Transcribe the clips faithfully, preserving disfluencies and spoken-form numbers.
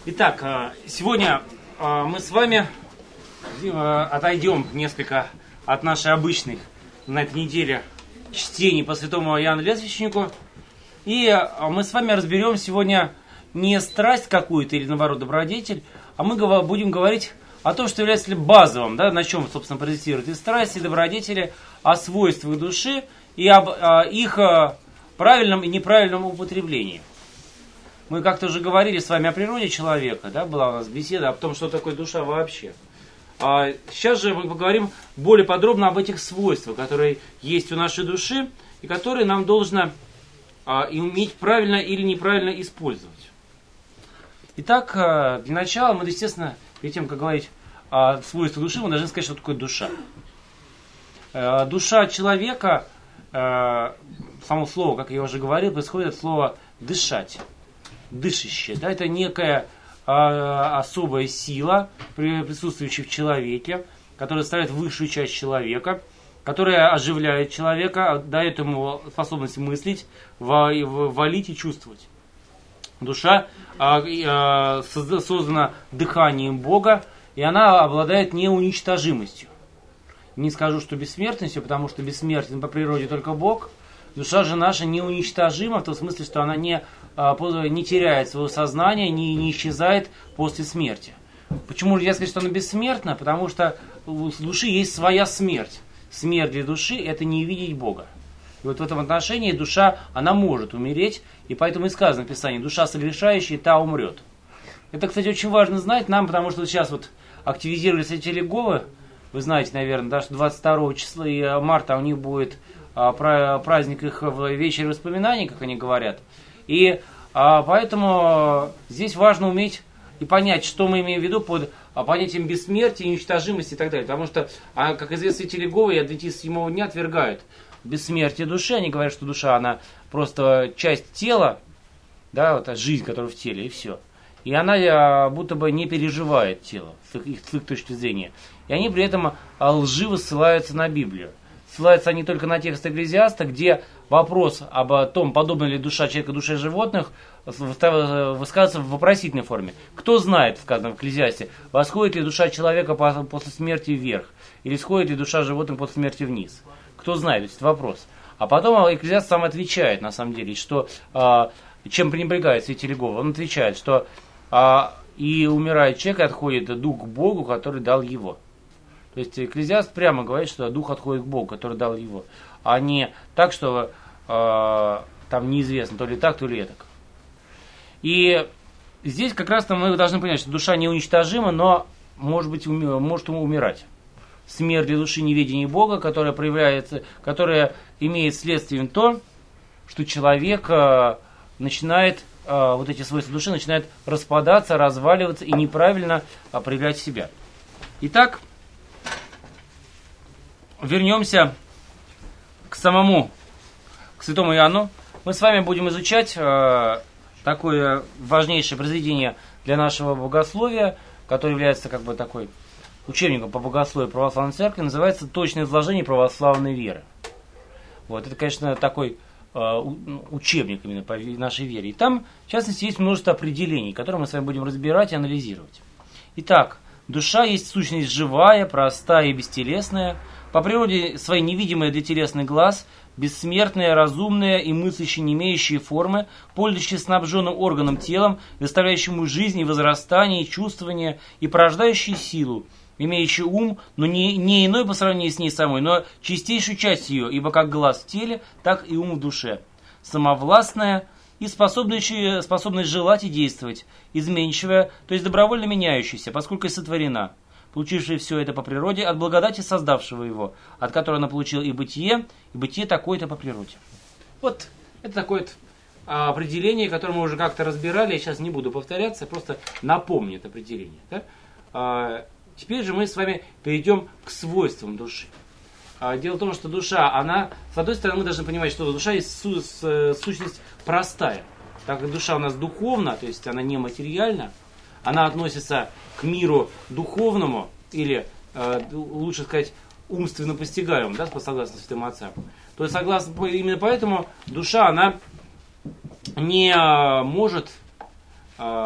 Итак, сегодня мы с вами отойдем несколько от нашей обычной на этой неделе чтений по святому Иоанну Лествичнику. И мы с вами разберем сегодня не страсть какую-то или, наоборот, добродетель, а мы будем говорить о том, что является базовым, да, на чем, собственно, паразитируют и страсти, и добродетели, о свойствах души и об о их правильном и неправильном употреблении. Мы как-то уже говорили с вами о природе человека, да, была у нас беседа о том, что такое душа вообще. А сейчас же мы поговорим более подробно об этих свойствах, которые есть у нашей души и которые нам должно а, уметь правильно или неправильно использовать. Итак, для начала мы, естественно, перед тем, как говорить о свойствах души, мы должны сказать, что такое душа. Душа человека, само слово, как я уже говорил, происходит от слова «дышать». Дышащее, да, это некая а, особая сила, присутствующая в человеке, которая составляет высшую часть человека, которая оживляет человека, дает ему способность мыслить, валить и чувствовать. Душа а, а, создана дыханием Бога, и она обладает неуничтожимостью. Не скажу, что бессмертностью, потому что бессмертен по природе только Бог. Душа же наша неуничтожима, в том смысле, что она не, не теряет своего сознания, не, не исчезает после смерти. Почему я скажу, что она бессмертна? Потому что у души есть своя смерть. Смерть для души – это не видеть Бога. И вот в этом отношении душа, она может умереть, и поэтому и сказано в Писании: душа согрешающая, та умрет. Это, кстати, очень важно знать нам, потому что сейчас вот активизировались эти Иеговы. Вы знаете, наверное, да, что двадцать второго числа марта у них будет праздник их вечер воспоминаний, как они говорят. И а, поэтому здесь важно уметь и понять, что мы имеем в виду под понятием бессмертия, неуничтожимости и так далее. Потому что, а, как известно, святители Иеговы и адвентисты седьмого дня отвергают бессмертие души. Они говорят, что душа, она просто часть тела, да, вот жизнь, которая в теле, и все. И она а, будто бы не переживает тело, с их, с их точки зрения. И они при этом а, лживо ссылаются на Библию. Ссылаются они только на текст Экклезиаста, где вопрос об том, подобна ли душа человека душе животных, высказывается в вопросительной форме. Кто знает, сказано в Экклезиасте, восходит ли душа человека после смерти вверх, или сходит ли душа животных после смерти вниз? Кто знает, то есть вопрос. А потом Экклезиаст сам отвечает, на самом деле, что чем пренебрегает святитель Иегова. Он отвечает, что и умирает человек, и отходит дух к Богу, который дал его. То есть Экклезиаст прямо говорит, что дух отходит к Богу, который дал его, а не так, что э, там неизвестно, то ли так, то ли этак. И здесь как раз мы должны понять, что душа неуничтожима, но может быть уми, может умирать. Смерть для души неведение Бога, которая проявляется, которая имеет следствием то, что человек э, начинает, э, вот эти свойства души начинают распадаться, разваливаться и неправильно э, проявлять себя. Итак, вернемся к самому, к святому Иоанну. Мы с вами будем изучать э, такое важнейшее произведение для нашего богословия, которое является как бы такой учебником по богословию православной церкви, называется «Точное изложение православной веры». Вот, это, конечно, такой э, учебник именно по нашей вере. И там, в частности, есть множество определений, которые мы с вами будем разбирать и анализировать. Итак, душа есть сущность живая, простая и бестелесная, по природе своей невидимая для телесный глаз, бессмертная, разумная и мыслящая, не имеющая формы, пользующая снабженным органом телом, доставляющему жизнь и возрастание, и чувствование, и порождающая силу, имеющий ум, но не, не иной по сравнению с ней самой, но чистейшую часть ее, ибо как глаз в теле, так и ум в душе, самовластная и способная, способная желать и действовать, изменчивая, то есть добровольно меняющаяся, поскольку и сотворена, получившая все это по природе от благодати создавшего его, от которого она получила и бытие, и бытие такое-то по природе. Вот это такое вот определение, которое мы уже как-то разбирали, я сейчас не буду повторяться, просто напомню это определение. Да? А, теперь же мы с вами перейдем к свойствам души. А, дело в том, что душа, она, с одной стороны, мы должны понимать, что душа есть су- с, сущность простая. Так как душа у нас духовна, то есть она нематериальна, она относится к миру духовному, или, э, лучше сказать, умственно постигаемому, да, согласно святым отцам. То есть, согласно, именно поэтому душа, она не может э,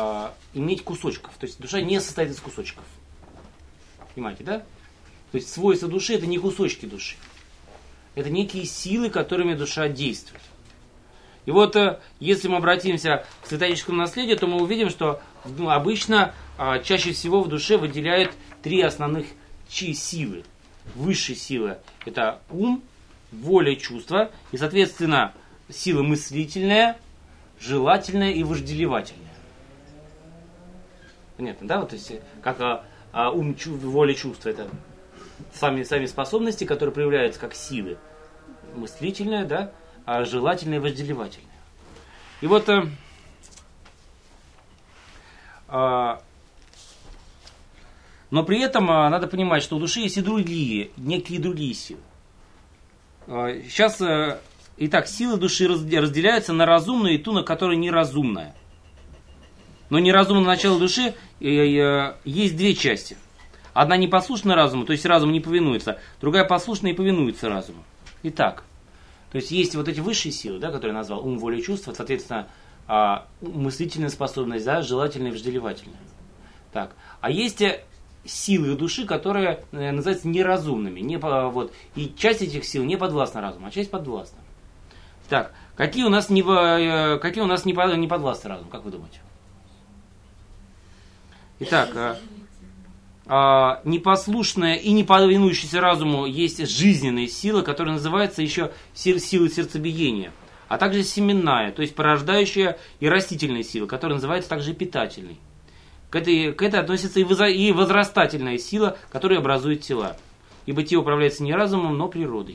иметь кусочков. То есть душа не состоит из кусочков. Понимаете, да? То есть свойства души это не кусочки души. Это некие силы, которыми душа действует. И вот если мы обратимся к святоотеческому наследию, то мы увидим, что ну, обычно а, чаще всего в душе выделяют три основных чи силы. Высшие силы это ум, воля, чувство и, соответственно, сила мыслительная, желательная и вожделевательная. Понятно, да? Вот, то есть, как а, а, ум, чу, воля, чувство это сами, сами способности, которые проявляются как силы. Мыслительная, да? А желательное и вожделевательное. И вот э, э, но при этом э, надо понимать, что у души есть и другие, некие другие силы. Э, сейчас, э, итак, силы души разделяются на разумную и ту, на которая неразумная. Но неразумное начало души э, э, есть две части. Одна непослушна разуму, то есть разум не повинуется, другая послушна и повинуется разуму. Итак, то есть есть вот эти высшие силы, да, которые я назвал, ум, воля, чувство, соответственно, мыслительная способность, да, желательная и вожделевательная. Так. А есть силы души, которые называются неразумными. Не, вот, и часть этих сил не подвластна разуму, а часть подвластна. Так, какие у нас не, какие у нас не, не подвластны разуму, как вы думаете? Итак, Uh, непослушная и не повинующаяся разуму есть жизненные силы, которые называются еще силы сердцебиения, а также семенная, то есть порождающая и растительная сила, которая называется также питательной. К этой, к этой относится и, возра, и возрастательная сила, которая образует тела, ибо те управляются не разумом, но природой.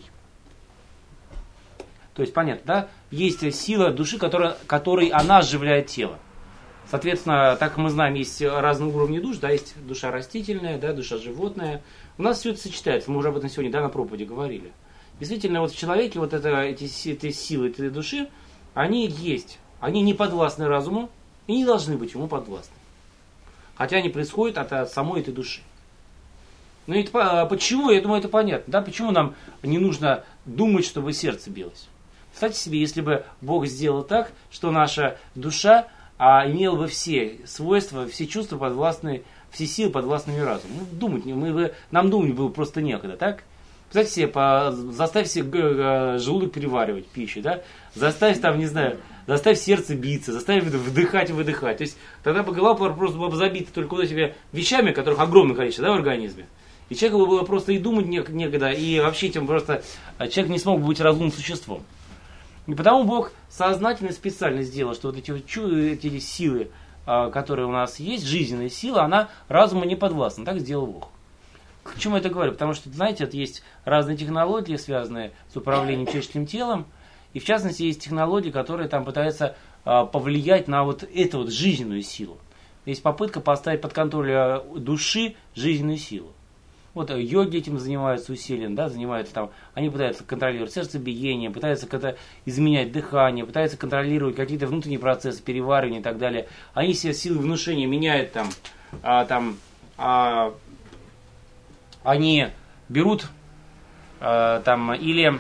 То есть понятно, да? Есть сила души, которая, которой она оживляет тело. Соответственно, так как мы знаем, есть разные уровни душ, да, есть душа растительная, да, душа животная. У нас все это сочетается, мы уже об этом сегодня, да, на проповеди говорили. Действительно, вот в человеке вот это, эти, эти силы, эти души, они есть. Они не подвластны разуму и не должны быть ему подвластны. Хотя они происходят от, от самой этой души. Ну и почему, я думаю, это понятно, да, почему нам не нужно думать, чтобы сердце билось. Представьте себе, если бы Бог сделал так, что наша душа а имел бы все свойства, все чувства подвластные, все силы подвластными разуму. Ну, думать, мы бы, нам думать было просто некогда, так? Представьте себе, по, заставь себе желудок переваривать пищу, да? Заставь там, не знаю, заставь сердце биться, заставь вдыхать и выдыхать. То есть тогда бы голова просто была бы забита только вот этими вещами, которых огромное количество, да, в организме. И человеку было просто и думать некогда, и вообще этим просто человек не смог бы быть разумным существом. И потому Бог сознательно специально сделал, что вот эти, эти силы, которые у нас есть, жизненная сила, она разуму не подвластна. Так сделал Бог. К чему я это говорю? Потому что, знаете, это есть разные технологии, связанные с управлением человеческим телом. И в частности, есть технологии, которые там пытаются повлиять на вот эту вот жизненную силу. Есть попытка поставить под контроль души жизненную силу. Вот йоги этим занимаются усиленно, да, занимаются там, они пытаются контролировать сердцебиение, пытаются как-то изменять дыхание, пытаются контролировать какие-то внутренние процессы, переваривания и так далее. Они все силы внушения меняют там, а, там а, они берут а, там или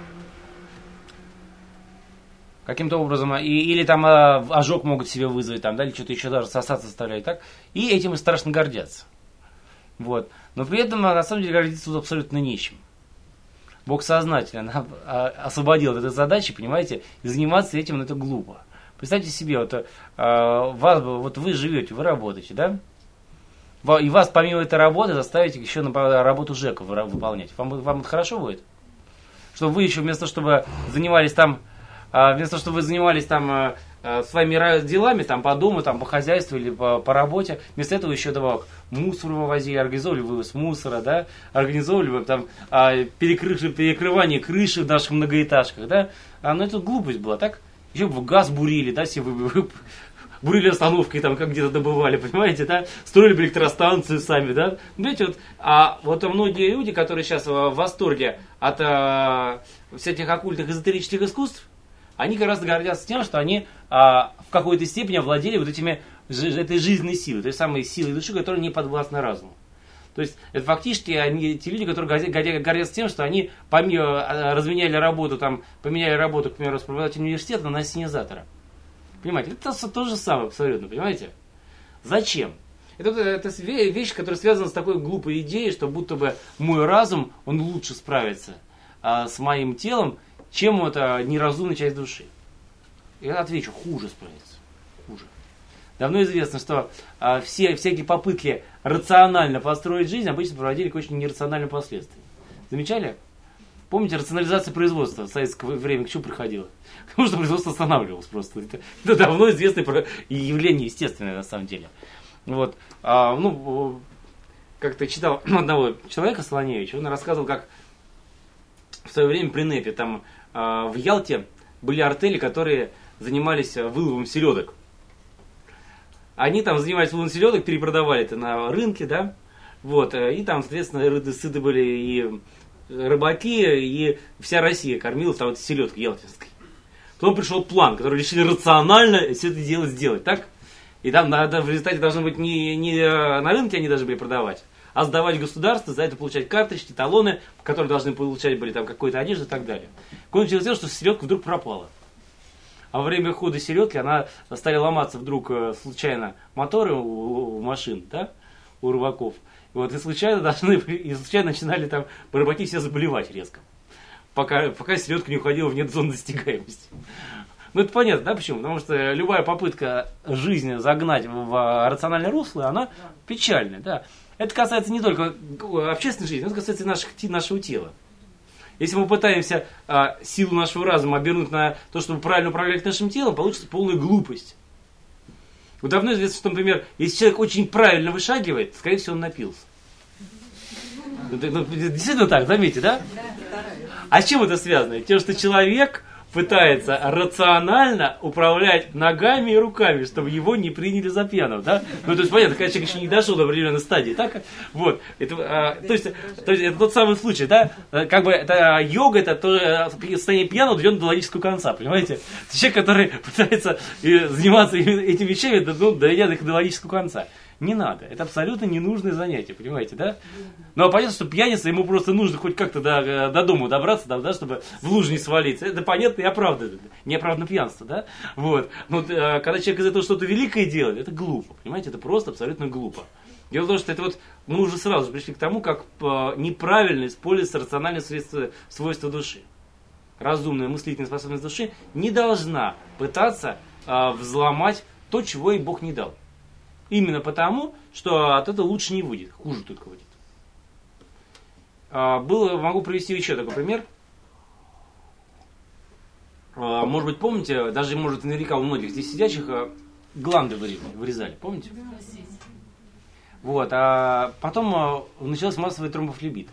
каким-то образом, и, или там а, ожог могут себе вызвать, там, да, или что-то еще даже сосаться заставляют, так, и этим страшно гордятся. Вот. Но при этом, на самом деле, гордиться тут абсолютно нечем. Бог сознательно освободил от этой задачи, понимаете, и заниматься этим, ну, это глупо. Представьте себе, вот, вас, вот вы живете, вы работаете, да? И вас помимо этой работы заставить еще на работу ЖЭКа выполнять. Вам, вам это хорошо будет? Чтобы вы еще вместо того, чтобы занимались там, вместо того, чтобы вы занимались там своими делами, там, по дому, там, по хозяйству или по, по работе. Вместо этого еще добавок мусор вывозили, организовывали вывоз мусора, да, организовывали там перекры, перекрывание крыши в наших многоэтажках, да. А, ну, это глупость была, так? Еще бы газ бурили, да, все вы, вы, бурили остановкой, там, как где-то добывали, понимаете, да, строили бы электростанцию сами, да. Знаете, вот, а вот многие люди, которые сейчас в восторге от а, всяких оккультных эзотерических искусств, они как раз гордятся тем, что они а, в какой-то степени овладели вот этими, этой жизненной силой, той самой силой души, которая не подвластна разуму. То есть это фактически они, те люди, которые гордятся тем, что они помимо, разменяли работу, там, поменяли работу, к примеру, с преподавателем университета на ассенизатора. Понимаете, это то же самое абсолютно, понимаете? Зачем? Это, это вещь, которая связана с такой глупой идеей, что будто бы мой разум, он лучше справится а, с моим телом, чем эта неразумная часть души. Я отвечу, хуже справится. Хуже. Давно известно, что а, все, всякие попытки рационально построить жизнь обычно приводили к очень нерациональным последствиям. Замечали? Помните, рационализация производства в советское время к чему приходила? К тому, что производство останавливалось просто. Это, это давно известное явление, естественное на самом деле. Вот. А, ну, как-то читал одного человека, Солоневича, он рассказывал, как в свое время при НЭПе там а, в Ялте были артели, которые занимались выловом селедок. Они там занимались выловом селедок, перепродавали это на рынке, да, вот, и там, соответственно, сыты были и рыбаки, и вся Россия кормилась там этой селедкой ялтинской. Потом пришел план, который решили рационально все это дело сделать, так? И там надо, в результате должно быть не, не на рынке они должны были продавать, а сдавать государству, за это получать карточки, талоны, которые должны получать были там какую-то одежду и так далее. Кончилось тем, что селедка вдруг пропала. А во время хода селедки она стали ломаться вдруг случайно моторы у, у машин, да, у рыбаков. И вот и случайно должны, и случайно начинали там рыбаки все заболевать резко, пока, пока селедка не уходила в нет зоны достигаемости. Ну это понятно, да, почему? Потому что любая попытка жизни загнать в рациональное русло, она печальная, да. Это касается не только общественной жизни, это касается и наших, нашего тела. Если мы пытаемся а, силу нашего разума обернуть на то, чтобы правильно управлять нашим телом, получится полная глупость. Вот давно известно, что, например, если человек очень правильно вышагивает, скорее всего, он напился. Действительно так, заметьте, да? А с чем это связано? Тем, что человек пытается рационально управлять ногами и руками, чтобы его не приняли за пьяного, да? Ну, то есть, понятно, когда человек еще не дошел до определенной стадии, так? Вот. Это, а, то, есть, то есть, это тот самый случай, да? Как бы, это, йога, это тоже состояние пьяного доведено до логического конца, понимаете? Это человек, который пытается заниматься этими вещами, ну, доведя их до логического конца. Не надо. Это абсолютно ненужное занятие, понимаете, да? Ну, а понятно, что пьяница, ему просто нужно хоть как-то до, до дома добраться, да, да, чтобы в лужу не свалиться. Это понятно и оправдано. Не оправдано пьянство, да? Вот. Но когда человек из этого что-то великое делает, это глупо, понимаете? Это просто абсолютно глупо. Дело в том, что это вот мы уже сразу пришли к тому, как неправильно используется рациональное средство, свойство души. Разумная мыслительная способность души не должна пытаться э, взломать то, чего ей Бог не дал. Именно потому, что от этого лучше не выйдет, хуже только выйдет. А, было, могу привести еще такой пример. А, может быть, помните, даже, может, наверняка у многих здесь сидящих а, гланды вырезали, помните? Вот, а потом а, начался массовый тромбофлебит,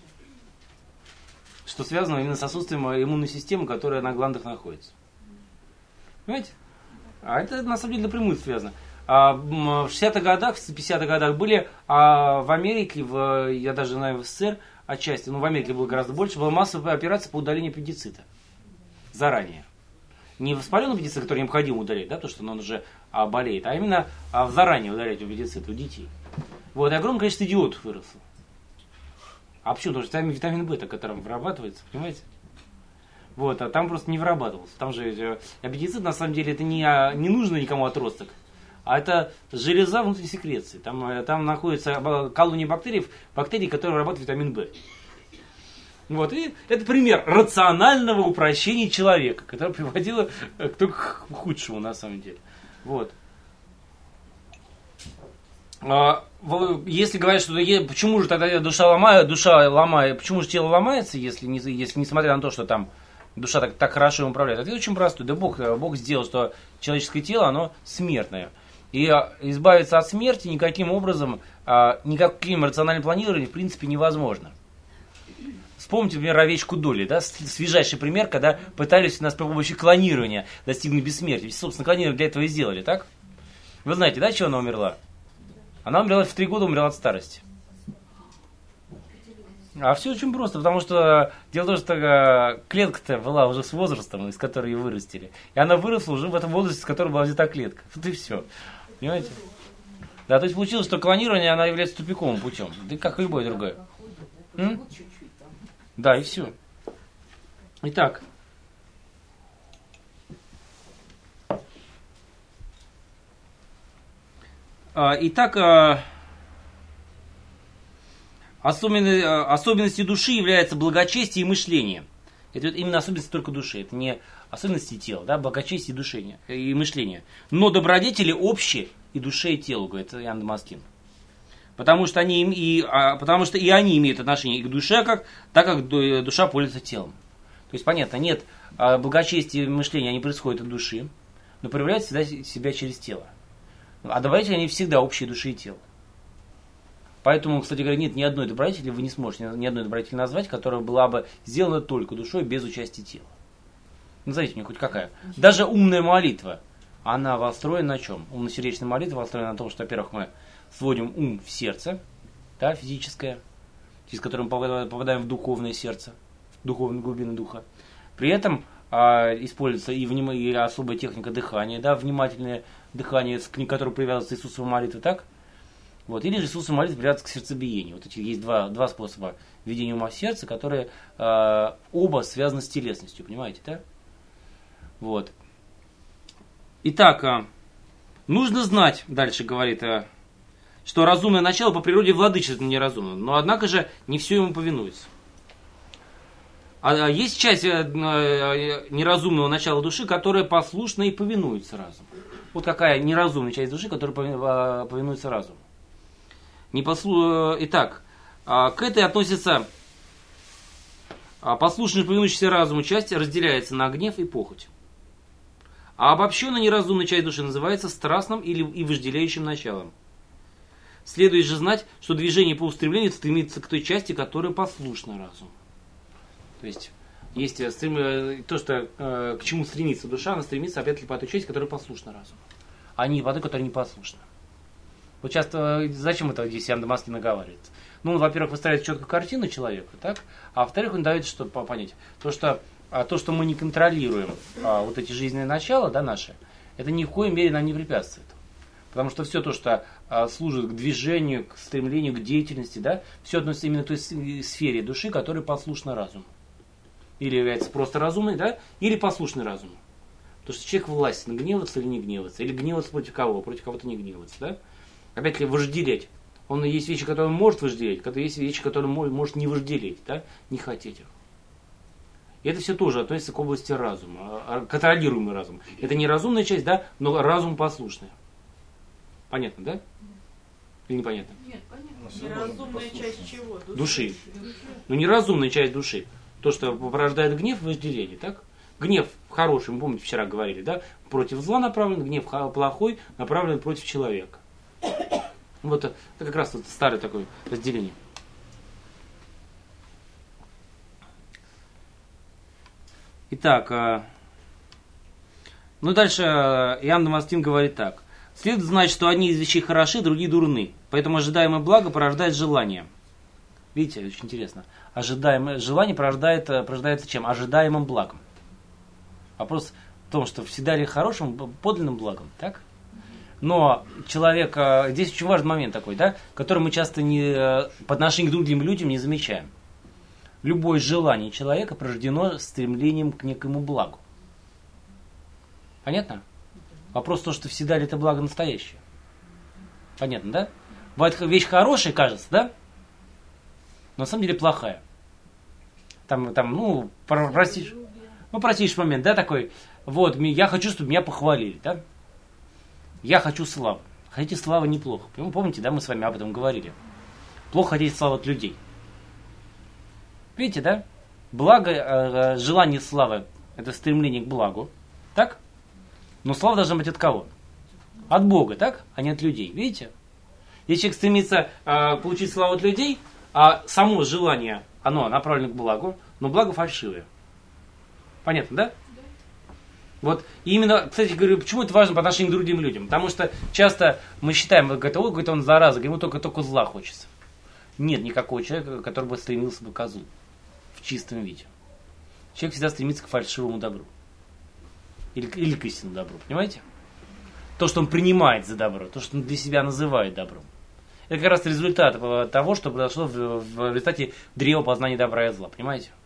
что связано именно с отсутствием иммунной системы, которая на гландах находится. Понимаете? А это на самом деле напрямую связано. В шестидесятых годах, в пятидесятых годах были а в Америке, в, я даже знаю в СССР отчасти, но в Америке было гораздо больше, была массовая операция по удалению аппендицита. Заранее. Не воспаленный аппендицит, который необходимо удалять, да, потому что он уже а, болеет, а именно а, заранее удалять аппендицит у детей. Вот, и огромное количество идиотов выросло. А почему? Потому что там витамин бета, который вырабатывается, понимаете? Вот, а там просто не вырабатывался. Там же аппендицит, на самом деле, это не, не нужно никому отросток. А это железа внутренней секреции. Там, там находятся колонии бактерий, бактерий, которые вырабатывают витамин В. Вот, и это пример рационального упрощения человека, которое приводило только к худшему на самом деле. Вот. Если говорят, что почему же тогда душа ломает, душа ломает, почему же тело ломается, если, не, если несмотря на то, что там душа так, так хорошо им управляет? Ответ очень простой. Да Бог, Бог сделал, что человеческое тело, оно смертное. И избавиться от смерти никаким образом, никаким рациональным планированием в принципе невозможно. Вспомните, например, овечку Долли, да, свежайший пример, когда пытались у нас при помощи клонирования достигнуть бессмертия. Ведь, собственно, клонирование для этого и сделали, так? Вы знаете, да, чего она умерла? Она умерла в три года, умерла от старости. А все очень просто, потому что дело в том, что клетка-то была уже с возрастом, из которой ее вырастили. И она выросла уже в этом возрасте, с которой была взята клетка. Вот и все. Понимаете? Да, то есть получилось, что клонирование, она является тупиковым путем. Да как и любое другое. М? Да, и все. Итак. Итак, особенностью души является благочестие и мышление. Это именно особенности только души, это не особенности тела, да, благочестие и, душение, и мышление. Но добродетели общие и душе, и телу, говорит Иоанн Дамаскин. Потому что, они, и, потому что и они имеют отношение и к душе, как, так как душа пользуется телом. То есть, понятно, нет, благочестие и мышление, они происходят от души, но проявляют всегда себя через тело. А добродетели, они всегда общие души и тела. Поэтому, кстати говоря, нет ни одной добродетели, вы не сможете ни одной добродетели назвать, которая была бы сделана только душой, без участия тела. Назовите мне хоть какая. Даже умная молитва, она построена на чем? Умно-сердечная молитва построена на том, что, во-первых, мы сводим ум в сердце, да, физическое, через которое мы попадаем в духовное сердце, в духовную глубину духа. При этом а, используется и, вним... и особая техника дыхания, да, внимательное дыхание, к которому привязывается Иисусова молитва, так? Вот. Или же Иисусова молитва привязывается к сердцебиению. Вот эти есть два, два способа введения ума в сердце, которые а, оба связаны с телесностью, понимаете, да? Вот. Итак, а, нужно знать, дальше говорит, а, что разумное начало по природе владычествует неразумно, но однако же не все ему повинуется. А есть часть неразумного начала души, которая послушна и повинуется разуму. Вот какая неразумная часть души, которая повинуется разуму. Непослу... Итак, к этой относится послушная и повинующаяся разуму часть, разделяется на гнев и похоть. А обобщенная неразумная часть души называется страстным или и вожделеющим началом. Следует же знать, что движение по устремлению стремится к той части, которая послушна разуму. То есть, есть стрем... то, что, э, к чему стремится душа, она стремится опять-таки по той части, которая послушна разуму, а не по той, которая не послушна. Вот часто, зачем это здесь Иоанн Дамаскин наговаривает? Ну, он, во-первых, выстраивает четкую картину человека, так? А во-вторых, он дает, что понять, то, что, а, то, что мы не контролируем а, вот эти жизненные начала, да, наши, это ни в коей мере нам не препятствует. Потому что все то, что а, служит к движению, к стремлению, к деятельности, да, все относится именно к той сфере души, которая послушна разуму. Или является просто разумной, да, или послушный разуму. Потому что человек властен, гневаться или не гневаться, или гневаться против кого, против кого-то не гневаться, да. Опять-таки вожделеть. Он есть вещи, которые он может вожделеть, есть вещи, которые он может не вожделеть, да, не хотеть их. И это все тоже относится к области разума, контролируемый разум. Это не разумная часть, да, но разум послушный. Понятно, да? Или непонятно? Нет, понятно. Неразумная часть чего? Души. души. Ну, неразумная часть души. То, что порождает гнев, вожделение, так? Гнев хороший, мы помните, вчера говорили, да? Против зла направлен, гнев плохой направлен против человека. Вот это как раз вот старое такое разделение. Итак, ну дальше Иоанн Дамаскин говорит так. Следует знать, что одни из вещей хороши, другие дурны. Поэтому ожидаемое благо порождает желание. Видите, очень интересно. Ожидаемое желание порождает, порождается чем? Ожидаемым благом. Вопрос в том, что всегда ли хорошим, подлинным благом, так? Но человек, здесь очень важный момент такой, да, который мы часто не, по отношению к другим людям не замечаем. Любое желание человека порождено стремлением к некому благу. Понятно? Вопрос в том, что всегда ли это благо настоящее. Понятно, да? Бывает вещь хорошая, кажется, да? Но на самом деле плохая. Там, там ну, простишь, ну, простейший момент, да, такой. Вот, я хочу, чтобы меня похвалили, да? Я хочу славы. Хотите славы неплохо. Вы помните, да, мы с вами об этом говорили. Плохо хотеть славы от людей. Видите, да? Благо, желание славы – это стремление к благу. Так? Но слава должна быть от кого? От Бога, так? А не от людей. Видите? Если человек стремится э, получить славу от людей, а само желание, оно направлено к благу, но благо фальшивое. Понятно, да? Вот, и именно, кстати, говорю, почему это важно по отношению к другим людям? Потому что часто мы считаем, говорит, ой, какой-то он зараза, ему только, только зла хочется. Нет никакого человека, который бы стремился бы к злу в чистом виде. Человек всегда стремится к фальшивому добру. Или, или к истинному добру, понимаете? То, что он принимает за добро, то, что он для себя называет добром. Это как раз результат того, что произошло в, в результате древа познания добра и зла, понимаете?